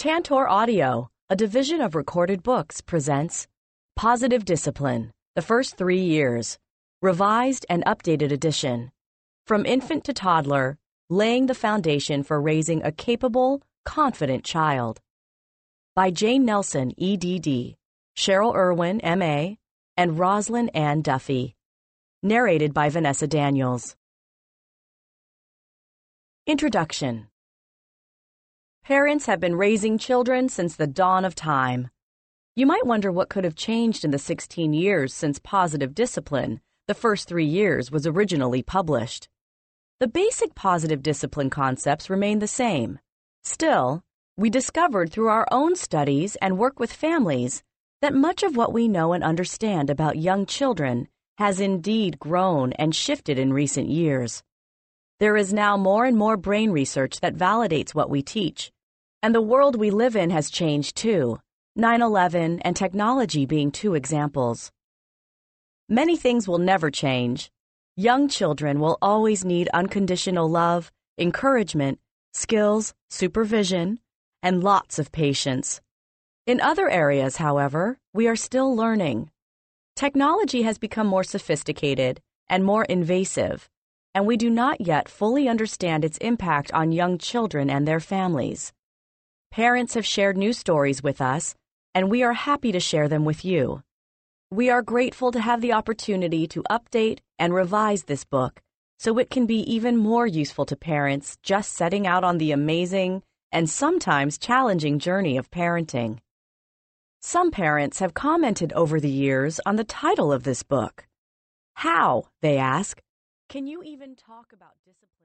Tantor Audio, a division of Recorded Books, presents Positive Discipline, the First 3 Years, Revised and Updated Edition. From Infant to Toddler, Laying the Foundation for Raising a Capable, Confident Child. By Jane Nelson, EDD, Cheryl Irwin, MA, and Rosalind Ann Duffy. Narrated by Vanessa Daniels. Introduction. Parents have been raising children since the dawn of time. You might wonder what could have changed in the 16 years since Positive Discipline, the First 3 Years, was originally published. The basic positive discipline concepts remain the same. Still, we discovered through our own studies and work with families that much of what we know and understand about young children has indeed grown and shifted in recent years. There is now more and more brain research that validates what we teach, and the world we live in has changed too, 9/11 and technology being 2 examples. Many things will never change. Young children will always need unconditional love, encouragement, skills, supervision, and lots of patience. In other areas, however, we are still learning. Technology has become more sophisticated and more invasive, and we do not yet fully understand its impact on young children and their families. Parents have shared new stories with us, and we are happy to share them with you. We are grateful to have the opportunity to update and revise this book so it can be even more useful to parents just setting out on the amazing and sometimes challenging journey of parenting. Some parents have commented over the years on the title of this book. How, they ask, can you even talk about discipline?